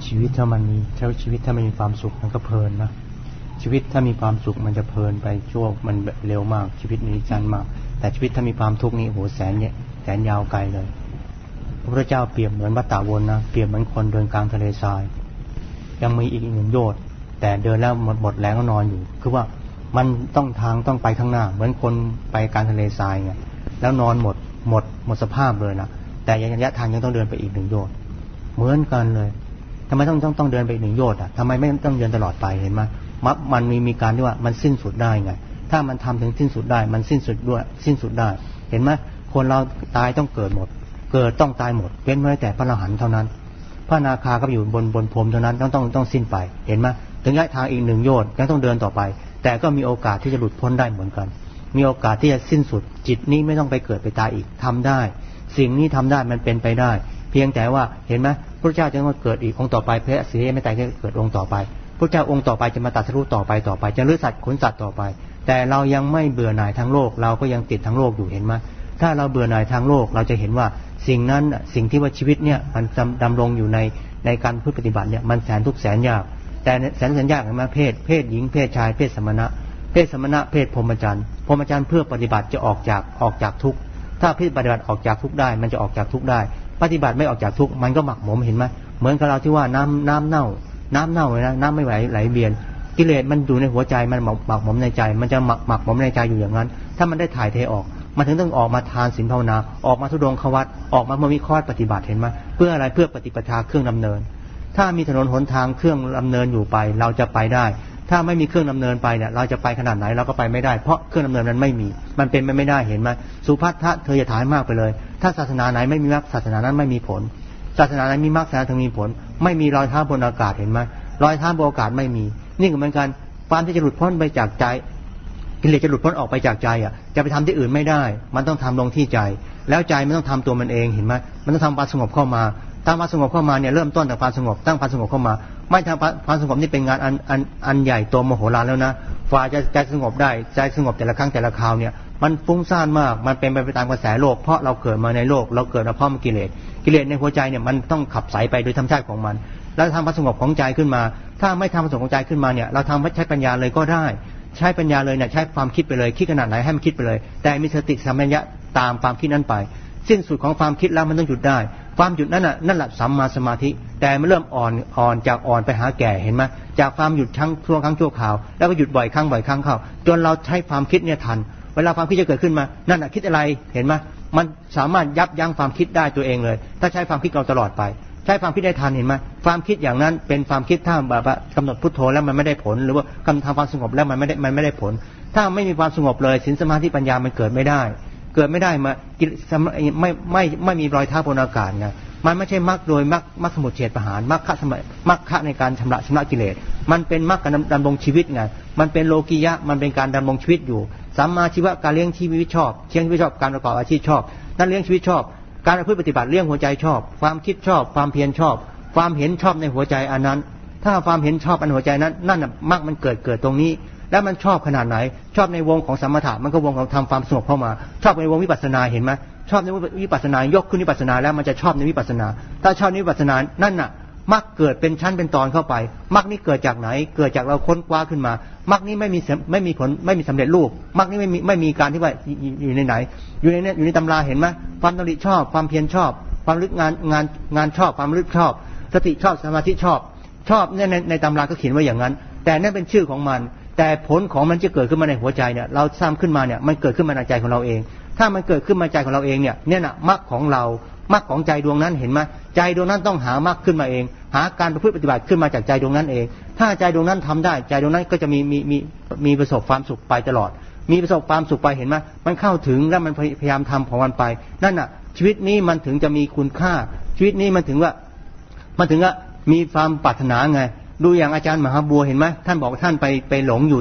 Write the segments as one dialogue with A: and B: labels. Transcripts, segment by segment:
A: ชีวิตถ้ามันมีชีวิตถ้ามันมีความสุขมันก็เพลินนะชีวิตถ้ามีความสุขมันจะเพลินไปชั่วมันเร็วมากชีวิตนี้สั้นมากแต่ชีวิตถ้ามีความทุกข์นี่โหแสนยาวไกลเลยพระพุทธเจ้าเปรียบเหมือนวัฏฏะวนนะเปรียบเหมือนคนเดินกลางทะเลทรายยังมีอีก1โยชน์แต่เดินแล้วหมดแรงก็นอนอยู่คือว่ามันต้องไปข้างหน้าเหมือนคนไปกลางทะเลทรายไงแล้วนอนหมดสภาพเลยนะแต่ระยะทางยังต้องเดินไปอีก1โยชน์เหมือนกันเลยทำไมต้องเดินไปอีก1โยชน์อ่ะทำไมไม่ต้องเดินตลอดไปเห็นไหมมันมีการที่ว่ามันสิ้นสุดได้ไงถ้ามันทำถึงสิ้นสุดได้มันสิ้นสุดได้เห็นไหมคนเราตายต้องเกิดหมดเกิดต้องตายหมดเว้นไว้แต่พระอรหันต์เท่านั้นพระอนาคาก็อยู่บนพรหมเท่านั้นต้องสิ้นไปเห็นไหมถึงระยะทางอีก1โยชน์ยังต้องเดินต่อไปแต่ก็มีโอกาสที่จะหลุดพ้นได้เหมือนกันมีโอกาสที่จะสิ้นสุดจิตนี้ไม่ต้องไปเกิดไปตายอีกทำได้สิ่งนี้ทำได้มันเป็นไปได้เพียงแต่ว่าเห็นไหมพระเจ้าจะมาเกิดอีกองค์ต่อไปพระศรีอริยเมตไตรจะเกิดองค์ต่อไปพระเจ้าองค์ต่อไปจะมาตรัสรู้ต่อไปจะลื้อสัตว์ขนสัตว์ต่อไปแต่เรายังไม่เบื่อหน่ายทางโลกเราก็ยังติดทางโลกอยู่เห็นไหมถ้าเราเบื่อหน่ายทางโลกเราจะเห็นว่าสิ่งนั้นสิ่งที่ว่าชีวิตเนี่ยมันดำรงอยู่ในการปฏิบัติเนี่ยมันแสนทุกข์แสนยากแต่แสนยากเห็นไหมเพศหญิงเพศชายเพศสมณะเพศพรหมจรรย์เพื่อปฏิบัติจะออกจากทุกข์ถ้าปฏิบัติออกจากทุกข์ได้มันจะออกจากทุกข์ได้ปฏิบัติไม่ออกจากทุกข์มันก็หมักหมมเห็นไหมเหมือนกับเราที่ว่าน้ำเน่าเลยนะน้ำไม่ไหลเวียนกิเลสมันอยู่ในหัวใจมันหมักหมมในใจมันจะหมักหมมในใจอยู่อย่างนั้นถ้ามันได้ถ่ายเทออกมันถึงต้องออกมาทานศีลภาวนาออกมาธุดงควัตรออกมาวิเคราะห์ปฏิบัติเห็นไหมเพื่ออะไรเพื่อปฏิปทาเครื่องดำเนินถ้ามีถนนหนทางเครื่องดำเนินอยู่ไปเราจะไปได้ถ้าไม่มีเครื่องดำเนินไปเนี่ยเราจะไปขนาดไหนเราก็ไปไม่ได้เพราะเครื่องดำเนินนั้นไม่มีมันเป็นไปไม่ได้เห็นไหมสุภัททะเธออย่าถามมากไปเลยถ้าศาสนาไหนไม่มีมรรคศาสนานั้นไม่มีผลศาสนาไหนมีมรรคศาสนาถึงมีผลไม่มีรอยเท้าบนอากาศเห็นไหมรอยเท้าบนอากาศไม่มีนี่ก็เหมือนกันความที่จะหลุดพ้นไปจากใจกิเลสจะหลุดพ้นออกไปจากใจอ่ะจะไปทำที่อื่นไม่ได้มันต้องทำลงที่ใจแล้วใจไม่ต้องทำตัวมันเองเห็นไหมมันต้องทำความสงบเข้ามาตามความสงบเข้ามาเนี่ยเริ่มต้นจากความสงบตั้งความสงบเข้ามาไม่ทำความสงบนี่เป็นงานอันใหญ่โตมโหฬารแล้วนะฝ่าจะใจสงบได้ใจสงบแต่ละครั้งแต่ละคราวเนี่ยมันฟุ้งซ่านมากมันเป็นไปตามกระแสโลกเพราะเราเกิดมาในโลกเราเกิดมาพร้อมกิเลสในหัวใจเนี่ยมันต้องขับสายไปโดยธรรมชาติของมันแล้วทำความสงบของใจขึ้นมาถ้าไม่ทำความสงบของใจขึ้นมาเนี่ยเราทำใช้ปัญญาเลยก็ได้ใช้ปัญญาเลยเนี่ยใช้ความคิดไปเลยคิดขนาดไหนให้มันคิดไปเลยแต่มีสติสัมปชัญญะตามความคิดนั้นไปสิ้นสุดของความคิดแล้วมันต้องหยุดได้ความหยุดนั่นแหละสัมมาสมาธิแต่มันเริ่มอ่อนจากอ่อนไปหาแก่เห็นไหมจากความหยุดชั่วครั้งชั่วคราวแล้วก็หยุดบ่อยครั้งเข้าจนเราใช้ความคิดเนี่ยทันเวลาความคิดจะเกิดขึ้นมานั่นคิดอะไรเห็นไหมมันสามารถยับยั้งความคิดได้ตัวเองเลยถ้าใช้ความคิดเราตลอดไปใช้ความคิดได้ทันเห็นไหมความคิดอย่างนั้นเป็นความคิดถ้าแบบว่ากำหนดพุทโธแล้วมันไม่ได้ผลหรือว่ากำลังทำความสงบแล้วมันไม่ได้ผลถ้าไม่มีความสงบเลยศีลสมาธิปัญญามันเกิดไม่ได้มาไม่มีรอยเท้าบนอากาศไงมันไม่ใช่มรรคโดยมรรคสมุทเฉทประหารมรรคในการชำระกิเลสมันเป็นมรรคการดำรงชีวิตไงมันเป็นโลกียะมันเป็นการดำรงชีวิตอยู่สัมมาชีวะการเลี้ยงชีวิตชอบการประกอบอาชีพชอบนั่นเลี้ยงชีวิตชอบการประพฤติปฏิบัติเลี้ยงหัวใจชอบความคิดชอบความเพียรชอบความเห็นชอบในหัวใจอันนั้นถ้าความเห็นชอบอันหัวใจนั้นนั่นน่ะมรรคมันเกิดตรงนี้แล้วมันชอบขนาดไหนชอบในวงของสมถะมันก็วงของทำความสงบเข้ามาชอบในวงวิปัสสนาเห็นไหมชอบในวิปัสสนายกขึ้นวิปัสสนาแล้วมันจะชอบในวิปัสสนาถ้าชอบในวิปัสสนานั่นน่ะมรรคเกิดเป็นชั้นเป็นตอนเข้าไปมรรคนี้เกิดจากไหนเกิดจากเราค้นคว้าขึ้นมามรรคนี้ไม่มีผลไม่มีสำเร็จรูปมรรคนี้ไม่มีการที่ว่าอยู่ในไหนอยู่ในตำราเห็นไหมความดำริชอบความเพียรชอบความลึกงานชอบความลึกชอบสติชอบสมาธิชอบเนี่ยในตำราก็เขียนไว้อย่างนั้นแต่นั่นเป็นชื่อของมันแต่ผลของมันจะเกิดขึ้นมาในหัวใจเนี่ยเราสร้างขึ้นมาเนี่ยมันเกิดขึ้นมาในใจของเราเองถ้ามันเกิดขึ้นมาใจของเราเองเนี่ยน่ะมรรคของเรามรรคของใจดวงนั้นเห็นไหมใจดวงนั้นต้องหามรรคขึ้นมาเองหาการประพฤติปฏิบัติขึ้นมาจากใจดวงนั้นเองถ้าใจดวงนั้นทำได้ใจดวงนั้นก็จะมีประสบความสุขไปตลอดมีประสบความสุขไปเห็นไหมมันเข้าถึงแล้วมันพยายามทำของมันไปนั่นน่ะชีวิตนี้มันถึงจะมีคุณค่าชีวิตนี้มันถึงว่ามีความปรารถนาไงดูอย่างอาจารย์มหาบัวเห็นไหมท่านบอกท่านไปหลงอยู่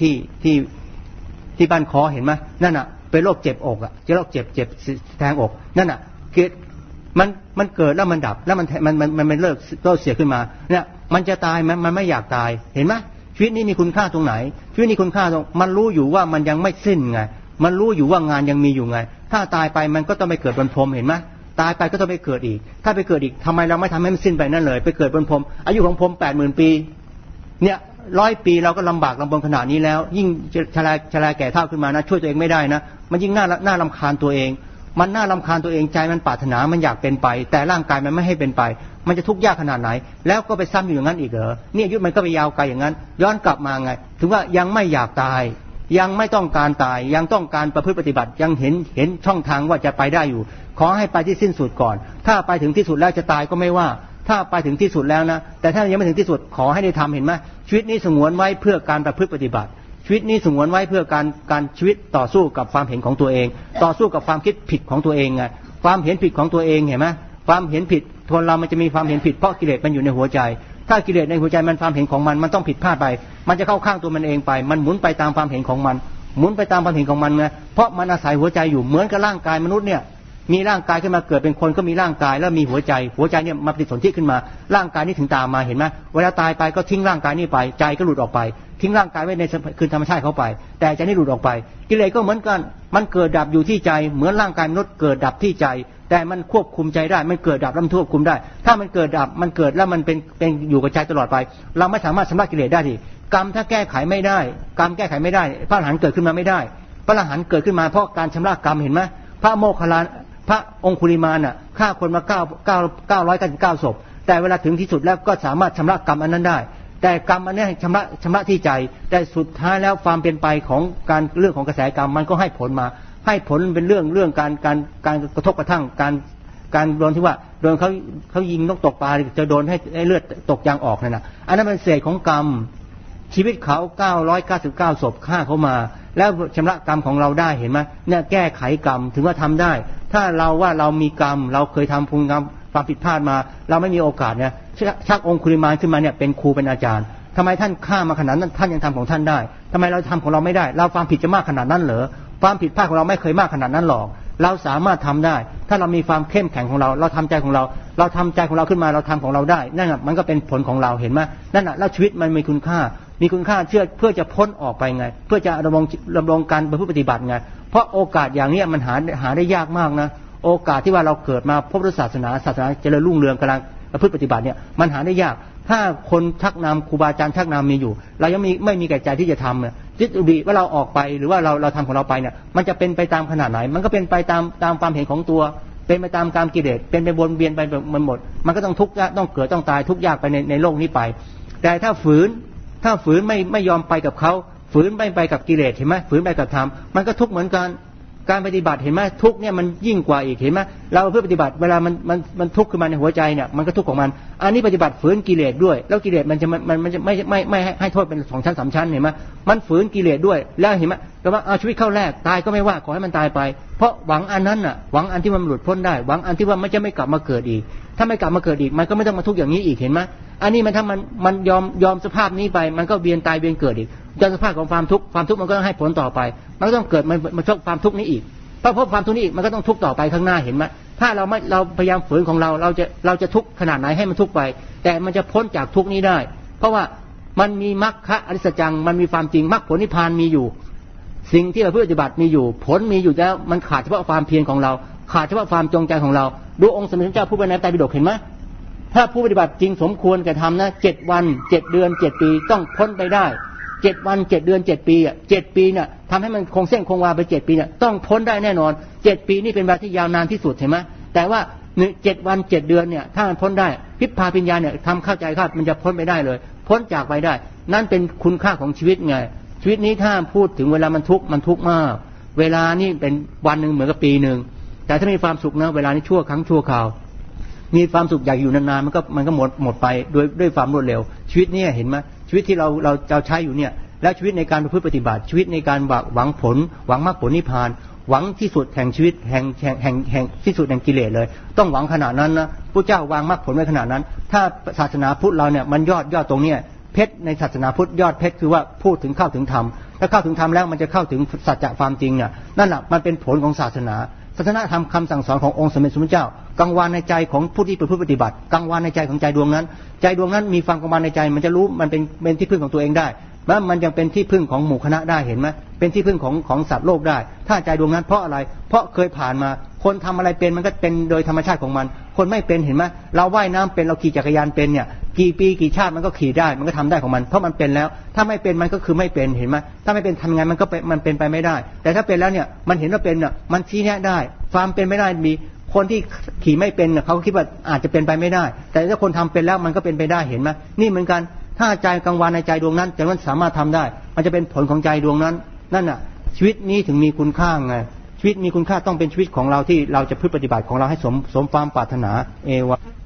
A: ที่บ้านคอเห็นไหมนั่นน่ะเป็นโรคเจ็บอกอ่ะโรคเจ็บแทงอกนั่นน่ะเกิดมันเกิดแล้วมันดับแล้วมันเลิกเสียขึ้นมาเนี่ยมันจะตายมันไม่อยากตายเห็นไหมชีวิตนี้มีคุณค่าตรงไหนชีวิตนี้คุณค่าตรงมันรู้อยู่ว่ามันยังไม่สิ้นไงมันรู้อยู่ว่างานยังมีอยู่ไงถ้าตายไปมันก็ต้องไปเกิดบนพรหมเห็นไหมตายไปก็ต้องไปเกิดอีกถ้าไปเกิดอีกทำไมเราไม่ทำให้มันสิ้นไปนั่นเลยไปเกิดบนพรหมอายุของพรหม 80,000 ปีเนี่ย100 ปีเราก็ลำบากลำบนขนาดนี้แล้วยิ่งชราแก่เฒ่าขึ้นมานะช่วยตัวเองไม่ได้นะมันยิ่งน่ารำคาญตัวเองมันน่ารำคาญตัวเองใจมันปรารถนามันอยากเป็นไปแต่ร่างกายมันไม่ให้เป็นไปมันจะทุกข์ยากขนาดไหนแล้วก็ไปซ้ำอยู่อย่างนั้นอีกเหรอเนี่ยอายุมันก็ไปยาวไกลอย่างนั้นย้อนกลับมาไงถึงว่ายังไม่อยากตายยังไม่ต้องการตายยังต้องการประพฤติปฏิบัติยังเห็นช่องทางว่าจะไปได้อยู่ขอให้ไปที่สิ้นสุดก่อนถ้าไปถึงที่สุดแล้วจะตายก็ไม่ว่าถ้าไปถึงที่สุดแล้วนะแต่ถ้ายังไม่ถึงที่สุดขอให้ได้ทำเห็นไหมชีวิตนี้สงวนไว้เพื่อการประพฤติปฏิบัติชีวิตนี้สงวนไว้เพื่อการชีวิตต่อสู้กับความเห็นของตัวเองต่อสู้กับความคิดผิดของตัวเองไงความเห็นผิดของตัวเองเห็นไหมความเห็นผิดคนเรามันจะมีความเห็นผิดเพราะกิเลสมันอยู่ในหัวใจถ้ากิเลสในหัวใจมันความเห็นของมันต้องผิดพลาดไปมันจะเข้าข้างตัวมันเองไปมันหมุนไปตามความเห็นของมันหมุนไปตามความเห็นของมันไงเพราะมันอาศัยหัวใจอยู่เหมือนกับร่างกายมนุษย์เนี่ยมีร่างกายขึ้นมาเกิดเป็นคนก็มีร่างกายแล้วมีหัวใจเนี่ยมาปฏิสนธิขึ้นมาร่างกายนี้ถึงตามมาเห็นไหมเวลาตายไปก็ทิ้งร่างกายนี้ไปใจก็หลุดออกไปทิ้งร่างกายไว้ในคืนธรรมชาติเขาไปแต่ใจนี่หลุดออกไปกิเลสก็เหมือนกันมันเกิดดับอยู่ที่ใจเหมือนร่างกายมนุษย์เกิดดับที่ใจแต่มันควบคุมใจได้มันเกิดดับแล้วมันควบคุมได้ถ้ามันเกิดดับมันเกิดแล้วมันเป็นอยู่กับใจตลอดไปเราไม่สามารถชำระกิเลสได้ดิกรรมถ้าแก้ไขไม่ได้กรรมแก้ไขไม่ได้พระอรหันต์เกิดขึ้นมาไม่ได้พระอรหันต์เกิดขึ้นมาเพราะการชำระกรรมเห็นไหมพระโมคคัลลาพระองคุลิมานฆ่าคนมา999 ศพแต่เวลาถึงที่สุดแล้วก็สามารถชำระกรรมอันนั้นได้แต่กรรมอันนี้ชำระที่ใจแต่สุดท้ายแล้วความเป็นไปของการเรื่องของกระแสกรรมมันก็ให้ผลมาให้ผลเป็นเรื่องการกระทบกระทั่งการโดนที่ว่าโดนเขายิงนกตกปลาจะโดนให้เลือดตกยางออกนั่นนะอันนั้นเป็นเศษของกรรมชีวิตเขา999 ศพฆ่าเขามาแล้วชำระกรรมของเราได้เห็นไหมเนี่ยแก้ไขกรรมถึงว่าทำได้ถ้าเราว่าเรามีกรรมเราเคยทำภูมิกรรมความผิดพลาดมาเราไม่มีโอกาสเนี่ยชักองคุลิมานขึ้นมาเนี่ยเป็นครูเป็นอาจารย์ทำไมท่านฆ่ามาขนาดนั้นท่านยังทำของท่านได้ทำไมเราทำของเราไม่ได้เราความผิดจะมากขนาดนั้นเหรอความผิดพลาดของเราไม่เคยมากขนาดนั้นหรอกเราสามารถทำได้ถ้าเรามีความเข้มแข็งของเราทำใจของเราทำใจของเราขึ้นมาเราทำของเราได้นั่นแหละมันก็เป็นผลของเราเห็นไหมนั่นแหละแล้วชีวิตมันมีคุณค่าเพื่อจะพ้นออกไปไงเพื่อจะดำรงการประพฤติปฏิบัติไงเพราะโอกาสอย่างนี้มันหาได้ยากมากนะโอกาสที่ว่าเราเกิดมาพบศาสนาเจริญรุ่งเรืองกำลังประพฤติปฏิบัติเนี่ยมันหาได้ยากถ้าคนชักนำครูบาอาจารย์ชักนำมีอยู่เรายังไม่มีแก่ใจที่จะทำเนี่ยจิตอุบิว่าเราออกไปหรือว่าเราทำของเราไปเนี่ยมันจะเป็นไปตามขนาดไหนมันก็เป็นไปตามความเห็นของตัวเป็นไปตามการกิเลสเป็นไปวนเวียนไปมันหมดมันก็ต้องทุกข์ต้องเกิดต้องตายทุกข์ยากไปในโลกนี้ไปแต่ถ้าฝืนไม่ยอมไปกับเขาฝืนไม่ไปกับกิเลสเห็นไหมฝืนไปกับธรรมมันก็ทุกข์เหมือนกันการปฏิบัติเห็นไหมทุกข์เนี่ยมันยิ่งกว่าอีกเห็นไหมเราเพื่อปฏิบัติเวลามันทุกข์ขึ้นมาในหัวใจเนี่ยมันก็ทุกข์ของมันอันนี้ปฏิบัติฝืนกิเลสด้วยแล้วกิเลสมันจะไม่ให้โทษเป็น2 ชั้น 3 ชั้นเห็นไหมมันฝืนกิเลสด้วยแล้วเห็นไหมก็ว่าเอาชีวิตเข้าแรกตายก็ไม่ว่าขอให้มันตายไปเพราะหวังอันนั้นน่ะหวังอันที่มันหลุดพ้นได้หวังอันที่ว่ามันจะไม่กลับมาเกิดอีกถ้าไม่กลับมาเกิดอีกมันก็ไม่ต้องมาทุกข์อย่างนี้อีกเห็นไหมอันนี้มันถ้ามันยอมสภาพนี้ไปมันก็เวียนตายเวียนเกิดอีกยอมสภาพของความทุกข์มันก็ให้ผลต่อไปมันก็ต้องเกิดมันชอบความทุกข์นี้อีกเพราะความทุกข์นี้มันก็ต้องทุกข์ต่อไปข้างหน้าเห็นไหมถ้าเราพยายามฝืนของเราจะทุกข์ขนาดไหนให้มันทุกข์ไปแต่มันจะพ้นจากทุกข์นี้ได้เพราะว่ามันมีมรรคอริยสัจจังมันมีความจริงมรรคผลนิพพานมีอยู่สิ่งที่เราปฏิบัติมีอยู่ผลมีอยู่แล้วมันขาดเฉพาะความเพียรของเราขาดเฉพาะความจงใจของเราดูองค์สมเด็จพระเจ้าผู้เป็นนายไตรปิฎกเห็นไหมถ้าผู้ปฏิบัติจริงสมควรกระทำนะ7 วัน 7 เดือน 7 ปีต้องพ้นไปได้7 วัน 7 เดือน 7 ปี7 ปีเนี่ยทำให้มันคงเส้นคงวาไป7 ปีเนี่ยต้องพ้นได้แน่นอน7 ปีนี่เป็นเวลาที่ยาวนานที่สุดเห็นไหมแต่ว่า7 วัน 7 เดือนเนี่ยถ้ามันพ้นได้พิพพาปัญญาเนี่ยทำเข้าใจครับมันจะพ้นไปได้เลยพ้นจากไปได้นั่นเป็นคุณค่าของชีวิตไงชีวิตนี้ถ้าพูดถึงเวลามันทุกข์มากเวลานี่เป็นวันนึงเหมือนกับปีนึงแต่ถ้ามีความสุขนะเวลานี้ชั่วครั้งชั่วคราวมีความสุขอยากอยู่นานๆมันก็หมดไปด้วยความรวดเร็วชีวิตเนี่ยเห็นไหมชีวิตที่เราใช้อยู่เนี่ยและชีวิตในการประพฤติปฏิบัติชีวิตในการหวังผลหวังมรรคผลนิพพานหวังที่สุดแห่งชีวิตแห่งที่สุดแห่งกิเลสเลยต้องหวังขนาดนั้นนะพระเจ้าวางมรรคผลไว้ขนาดนั้นถ้าศาสนาพุทธเราเนี่ยมันยอดตรงเนี้ยเพชรในศาสนาพุทธยอดเพชรคือว่าพูดถึงเข้าถึงธรรมถ้าเข้าถึงธรรมแล้วมันจะเข้าถึงสัจจะความจริงเนี่ยนั่นแหละมันเป็นผลของศาสนาธรรมคำสั่งสอนขององค์สมเด็จพระพุทธเจ้ากังวานในใจของผู้ที่ประพฤติปฏิบัติกังวานในใจของใจดวงนั้นใจดวงนั้นมีความกังวานในใจมันจะรู้มันเป็นที่พึ่งของตัวเองได้แล้วมันยังเป็นที่พึ่งของหมู่คณะได้เห็นไหมเป็นที่พึ่งของสัตว์โลกได้ถ้าใจดวงนั้นเพราะอะไรเพราะเคยผ่านมาคนทำอะไรเป็นมันก็เป็นโดยธรรมชาติของมันคนไม่เป็นเห็นไหมเราว่ายน้ำเป็นเราขี่จักรยานเป็นเนี่ยกี่ปีกี่ชาติมันก็ขี่ได้มันก็ทำได้ของมันเพราะมันเป็นแล้วถ้าไม่เป็นมันก็คือไม่เป็นเห็นไหมถ้าไม่เป็นทำไงมันก็มันเป็นไปไม่ได้แต่ถ้าเป็นแล้วเนี่ยมันเห็นว่าเป็นเนี่ยมันชี้แนะได้ความเป็นไม่ได้มีคนที่ขี่ไม่เป็นเขาคิดว่าอาจจะเป็นไปไม่ได้แต่ถ้าคนทำเป็นแล้วมันก็เป็นไปได้เห็นไหมนี่เหมือนกันถ้าใจกังวานในใจดวงนั้นใจนั้นสามารถทำได้มันจะเป็นผลของใจดวงนั้นนั่นน่ะชีวิตนี้ถึงมีคุณค่าไงชีวิตมีคุณค่าต้องเป็นชีวิตของเราที่เราจะพึ่งปฏิบัติของเราให้สมความปรารถนาเอวะ